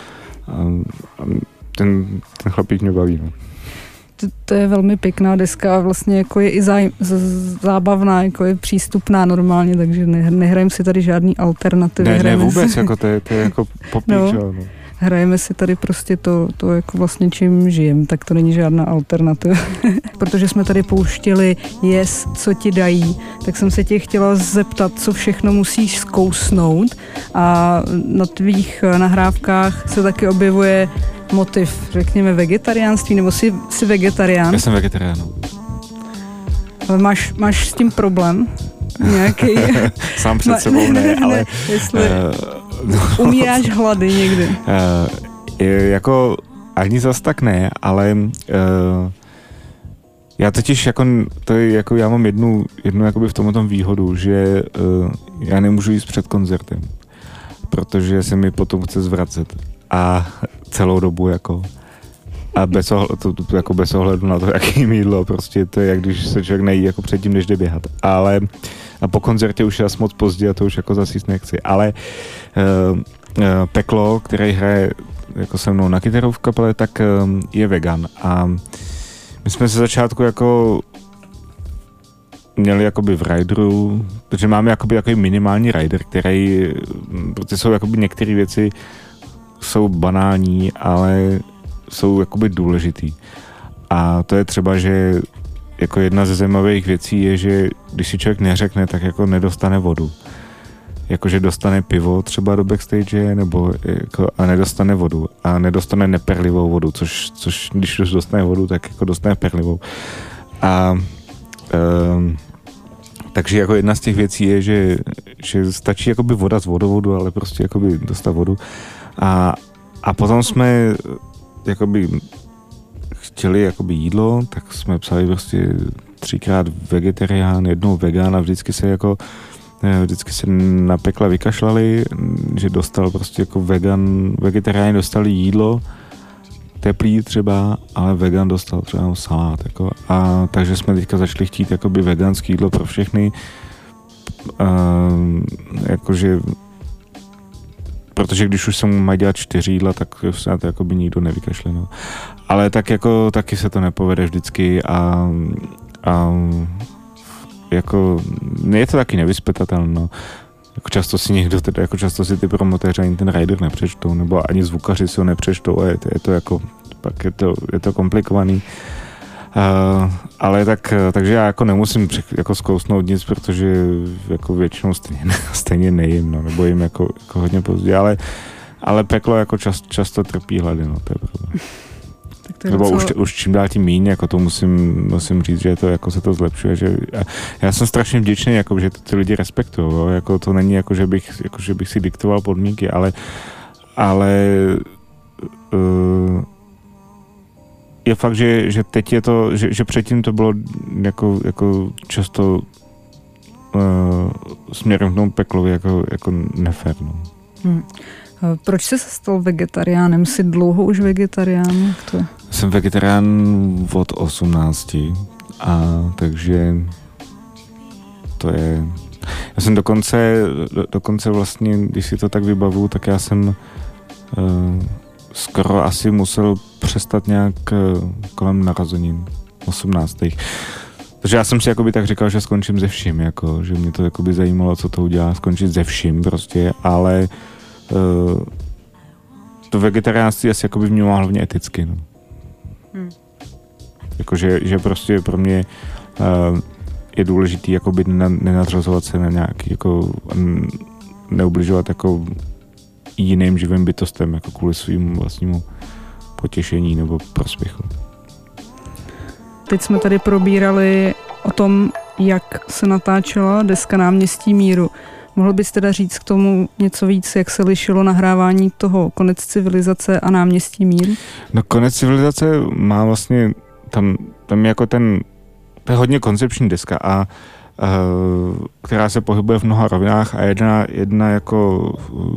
ten chlapík mě baví. No. To je velmi pěkná deska a vlastně jako je i zábavná, jako je přístupná normálně, takže nehrajeme si tady žádný alternativy. Ne vůbec, jako to je jako popíč, no. Hrajeme si tady prostě to jako vlastně čím žijem, tak to není žádná alternativa. Protože jsme tady pouštěli Yes, co ti dají, tak jsem se tě chtěla zeptat, co všechno musíš zkousnout a na tvých nahrávkách se taky objevuje motiv, řekněme, vegetariánství, nebo jsi vegetarián? Já jsem vegetarián. Ale máš s tím problém? Nějaký? Sám před sebou ne, ale... Umíráš hlady někdy? Jako ani zas tak ne, ale já totiž jako já mám jednu jakoby v tomhle výhodu, že já nemůžu jíst před koncertem, protože se mi potom chce zvracet a celou dobu jako a bez ohledu na to, jaký jídlo, prostě to je jak když se člověk nejí jako předtím, než jde běhat, ale a po koncertě už je asi moc pozdě a to už jako zase jíst nechci, ale Peklo, který hraje jako se mnou na kytaru v kapele, tak je vegan a my jsme se začátku jako měli jakoby v rideru, protože máme jakoby takový minimální rider, který, protože jsou jakoby některé věci jsou banální, ale jsou jakoby důležitý. A to je třeba, že jako jedna ze zajímavých věcí je, že když si člověk neřekne, tak jako nedostane vodu. Jakože dostane pivo třeba do backstage, nebo jako, a nedostane vodu. A nedostane neperlivou vodu, což když už dostane vodu, tak jako dostane perlivou. A takže jako jedna z těch věcí je, že stačí jakoby voda z vodovodu, ale prostě jakoby dostat vodu. A potom jsme jakoby chtěli jakoby jídlo, tak jsme psali prostě 3krát vegetarián, 1 vegán a vždycky se na pekla vykašlali, že dostal prostě jako vegetariáni dostali jídlo, teplý třeba, ale vegan dostal třeba salát. Jako. A takže jsme teďka začali chtít jakoby veganský jídlo pro všechny. Jakože protože když už se mají dělat 4 jídla, tak se na to jakoby nikdo nevykašle. No. Ale tak jako taky se to nepovede vždycky a jako je to taky nevyzpytatelné. No. Jako často si ty promotéři ani ten rider nepřečtou, nebo ani zvukaři si ho nepřečtou a je to jako, pak je to komplikovaný. Ale takže já jako nemusím jako zkousnout nic, protože jako většinou stejně nejím, no, nebo jim jako hodně pozdě, ale peklo jako často trpí hlady, no, to je pravda. Nebo už čím dál tím míň, jako to musím říct, že to jako se to zlepšuje, že já jsem strašně vděčný, jako, že to ty lidi respektují, jako to není jako, že bych si diktoval podmínky, ale je fakt, že teď je to, že předtím to bylo jako často směrem k tomu peklovi jako nefér. No. Proč jsi se stal vegetariánem? Jsi dlouho už vegetarián? Jsem vegetarián od 18 a takže to je... Já jsem dokonce vlastně, když si to tak vybavu, tak já jsem skoro asi musel přestat nějak kolem narozenin 18. Takže já jsem si jakoby tak říkal, že skončím ze vším, jako, že mě to jakoby zajímalo, co to udělá, skončit ze vším prostě, ale to vegetariánství asi jakoby vnímám hlavně eticky. No. Jakože že prostě pro mě je důležitý jakoby nenadřazovat se na nějaký, jako neubližovat jako jiným živým bytostem, jako kvůli svým vlastnímu potěšení nebo prospěchu. Teď jsme tady probírali o tom, jak se natáčela deska Náměstí míru. Mohl bys teda říct k tomu něco víc, jak se lišilo nahrávání toho Konec civilizace a Náměstí míru? No Konec civilizace má vlastně, tam jako to je hodně koncepční deska a která se pohybuje v mnoha rovinách a jedna jako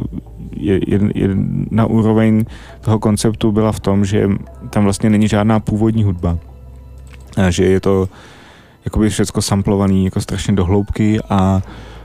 jedna úroveň toho konceptu byla v tom, že tam vlastně není žádná původní hudba. A že je to jakoby všecko samplovaný jako strašně do hloubky a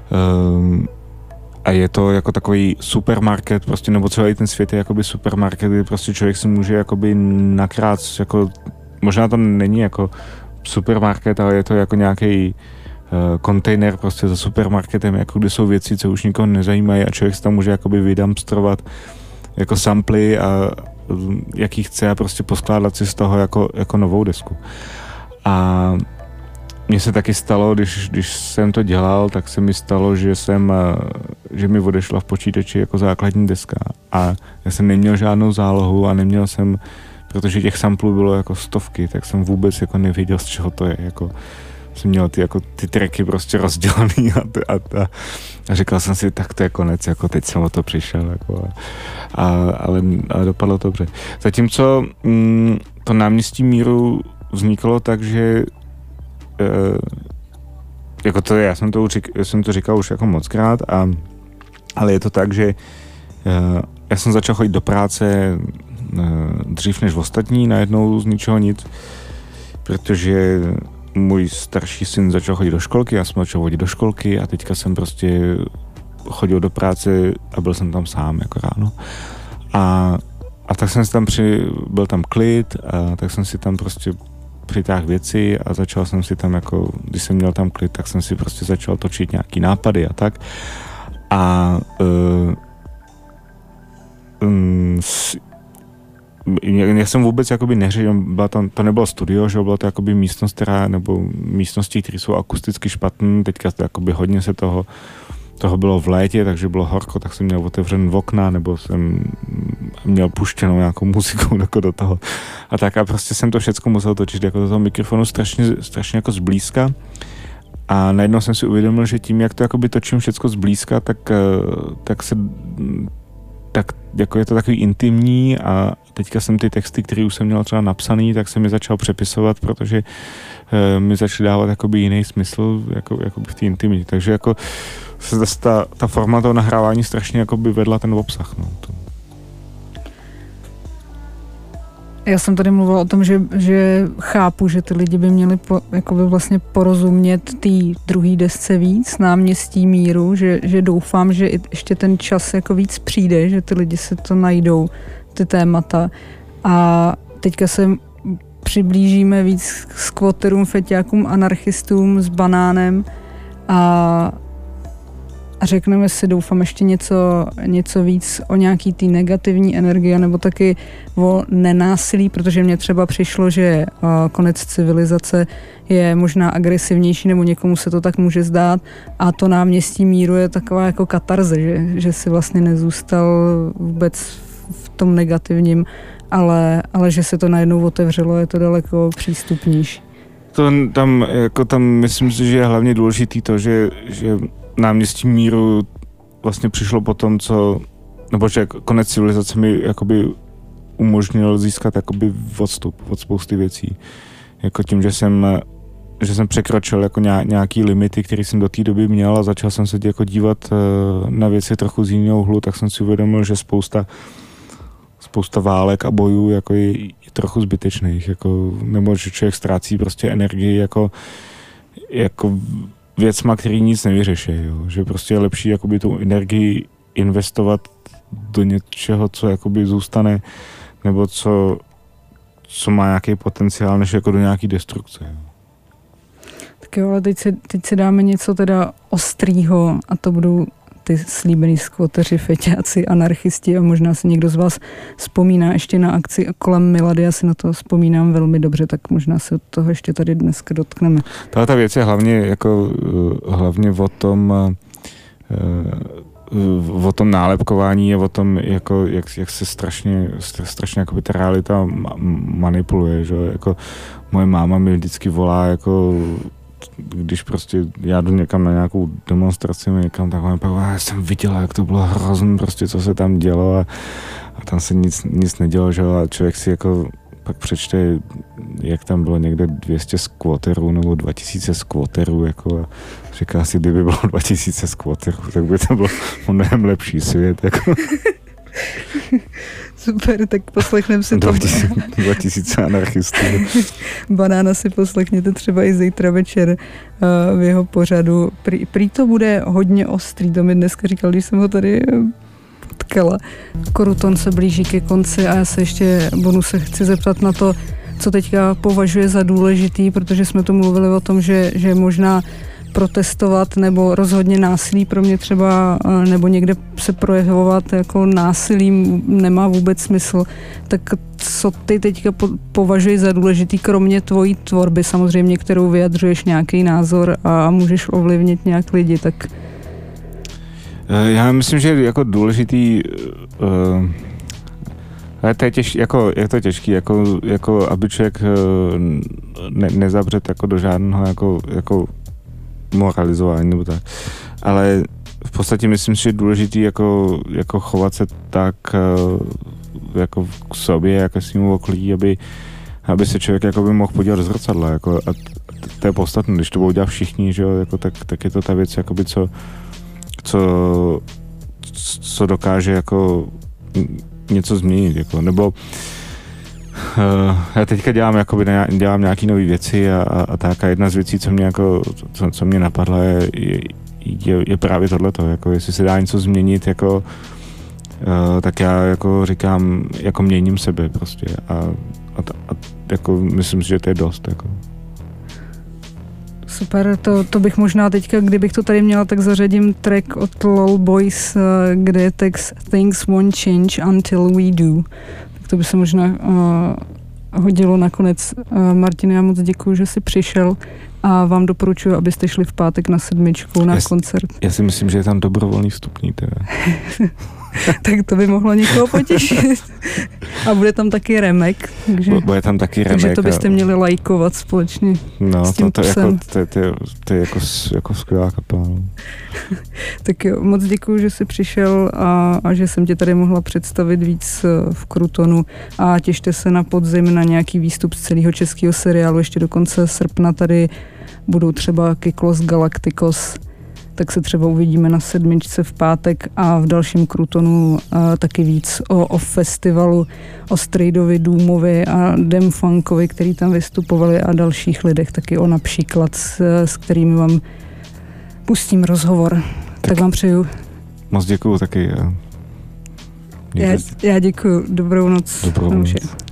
je to jako takový supermarket, prostě, nebo celý ten svět je jakoby supermarket, kdy prostě člověk si může jakoby nakrát, jako, možná to není jako supermarket, ale je to jako nějaký kontejner prostě za supermarketem, jako kde jsou věci, co už nikoho nezajímají a člověk si tam může jakoby vydumpstrovat jako samply a jaký chce a prostě poskládat si z toho jako novou desku. A mně se taky stalo, když jsem to dělal, tak se mi stalo, že mi odešla v počítači jako základní deska a já jsem neměl žádnou zálohu a neměl jsem, protože těch samplů bylo jako stovky, tak jsem vůbec jako nevěděl, z čeho to je, jako jsem měl ty tracky prostě rozdělaný a říkal jsem si, tak to je konec, jako teď jsem o to přišel, jako ale dopadlo to dobře. Zatímco to Náměstí míru vzniklo tak, že jako to je, já jsem to říkal už jako mockrát, ale je to tak, že já jsem začal chodit do práce dřív než ostatní, najednou z ničeho nic, protože můj starší syn začal chodit do školky, já jsem začal chodit do školky a teďka jsem prostě chodil do práce a byl jsem tam sám jako ráno. A tak jsem si tam byl tam klid a tak jsem si tam prostě přitáhl věci a začal jsem si tam jako, když jsem měl tam klid, tak jsem si prostě začal točit nějaký nápady a tak. A já jsem vůbec jakoby neřešil, to nebylo studio, že byla to jakoby místnost, nebo místnosti, které jsou akusticky špatné, teďka to jakoby hodně se toho bylo v létě, takže bylo horko, tak jsem měl otevřen okna, nebo jsem měl puštěnou nějakou muziku jako do toho. A tak a prostě jsem to všecko musel točit jako do toho mikrofonu strašně jako zblízka. A najednou jsem si uvědomil, že tím, jak to jakoby točím všecko zblízka, tak jako je to takový intimní a teďka jsem ty texty, které už jsem měl třeba napsaný, tak jsem je začal přepisovat, protože mi začaly dávat jakoby jiný smysl jakoby v té intimitě. Takže jako ta forma toho nahrávání strašně jakoby vedla ten obsah. No. Já jsem tady mluvila o tom, že chápu, že ty lidi by měli jakoby vlastně porozumět té druhé desce víc, Náměstí míru, že doufám, že ještě ten čas jako víc přijde, že ty lidi si to najdou, ty témata. A teďka se přiblížíme víc k skvoterům, feťákům, anarchistům s banánem a řekneme si, doufám, ještě něco víc o nějaký té negativní energie nebo taky o nenásilí, protože mně třeba přišlo, že konec civilizace je možná agresivnější, nebo někomu se to tak může zdát a to Náměstí míru je taková jako katarze, že si vlastně nezůstal vůbec v tom negativním, ale že se to najednou otevřelo, je to daleko přístupnější. Tam myslím si, že je hlavně důležitý to, že Náměstí míru vlastně přišlo po tom, nebo že konec civilizace mi jakoby umožnil získat jakoby odstup od spousty věcí. Jako tím, že jsem překročil jako nějaký limity, které jsem do té doby měl a začal jsem se jako dívat na věci trochu z jiného úhlu, tak jsem si uvědomil, že spousta válek a bojů jako je trochu zbytečných, jako, nebo že člověk ztrácí prostě energii jako věcma, který nic nevyřeší, jo. Že prostě je lepší jakoby tu energii investovat do něčeho, co jakoby zůstane, nebo co má nějaký potenciál, než jako do nějaký destrukce. Jo. Tak jo, ale teď si dáme něco teda ostrýho a to budou ty slíbený skvoteři, feťáci, anarchisti a možná si někdo z vás vzpomíná ještě na akci kolem Milady, já si na to vzpomínám velmi dobře, tak možná se toho ještě tady dneska dotkneme. Ta věc je hlavně o tom nálepkování a o tom, jako, jak se strašně jako ta realita manipuluje, že jako moje máma mi vždycky volá, jako když prostě já jdu někam na nějakou demonstraci, někam takhle, já jsem viděla, jak to bylo hrozný, prostě co se tam dělo a tam se nic nedělo, že a člověk si jako pak přečte, jak tam bylo někde 200 skvoterů nebo 2000 skvoterů, jako a říká si, kdyby bylo 2000 skvoterů, tak by to bylo mnohem lepší svět, jako. Super, tak poslechneme si to. 2000 anarchistů. Banána si poslechněte třeba i zítra večer v jeho pořadu. Prý to bude hodně ostrý, to mi dneska říkal, když jsem ho tady potkala. Koruton se blíží ke konci a já se ještě se chci zeptat na to, co teďka považuje za důležitý, protože jsme tu mluvili o tom, že možná protestovat nebo rozhodně násilí pro mě třeba, nebo někde se projevovat jako násilím nemá vůbec smysl. Tak co ty teďka považuješ za důležitý, kromě tvojí tvorby samozřejmě, kterou vyjadřuješ nějaký názor a můžeš ovlivnit nějak lidi, tak... Já myslím, že jako důležitý ale to je těžký, jako aby člověk nezabřet jako do žádného jako moralizování nebo tak. Ale v podstatě myslím si, že je důležitý jako chovat se tak jako k sobě, jako svým okolí, aby se člověk jako by mohl podívat do zrcadla. Jako, a to je podstatné, když to budou dělat všichni, že jo, jako, tak je to ta věc, jakoby, co dokáže jako něco změnit. Jako, nebo já teďka dělám nějaký nové věci a tak a jedna z věcí, co mě napadla, je právě tohleto, jako jestli se dá něco změnit, jako, tak já jako říkám, jako měním sebe prostě a jako myslím si, že to je dost. Jako. Super, to bych možná teďka, kdybych to tady měla, tak zařadím track od LOL Boys, kde je text Things won't change until we do. Tak to by se možná hodilo nakonec. Martin, já moc děkuju, že jsi přišel a vám doporučuji, abyste šli v pátek na 7 na koncert. Já si myslím, že je tam dobrovolný vstupní teda. Tak to by mohlo někoho potěšit. A bude tam taky Remek. Takže, bude tam taky Remek. Takže to byste měli lajkovat společně s tím psem. To je jako skvělá kapela. Tak jo, moc děkuju, že jsi přišel a že jsem tě tady mohla představit víc v Krutonu a těšte se na podzim na nějaký výstup z celého českého seriálu. Ještě do konce srpna tady budou třeba Kyklos Galacticos, tak se třeba uvidíme na 7. v pátek a v dalším Krutonu taky víc o festivalu, o Strejdovi, Důmovi a Demfunkovi, který tam vystupovali a dalších lidech, taky o například, s kterými vám pustím rozhovor. Tak vám přeju. Moc děkuju taky. Já děkuju. Dobrou noc. Dobrou noc.